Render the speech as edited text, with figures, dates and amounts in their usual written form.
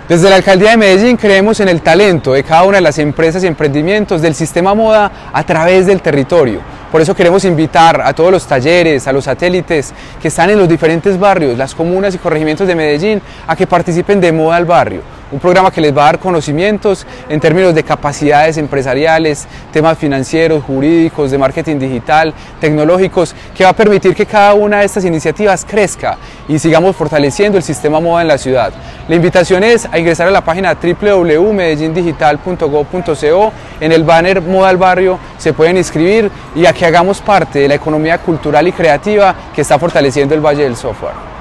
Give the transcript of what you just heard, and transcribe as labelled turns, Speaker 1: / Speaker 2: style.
Speaker 1: Desde la Alcaldía de Medellín creemos en el talento de cada una de las empresas y emprendimientos del sistema moda a través del territorio. Por eso queremos invitar a todos los talleres, a los satélites que están en los diferentes barrios, las comunas y corregimientos de Medellín, a que participen de Moda al Barrio. Un programa que les va a dar conocimientos en términos de capacidades empresariales, temas financieros, jurídicos, de marketing digital, tecnológicos, que va a permitir que cada una de estas iniciativas crezca y sigamos fortaleciendo el sistema moda en la ciudad. La invitación es a ingresar a la página www.medellindigital.gov.co. En el banner Moda al Barrio se pueden inscribir y a que hagamos parte de la economía cultural y creativa que está fortaleciendo el Valle del Software.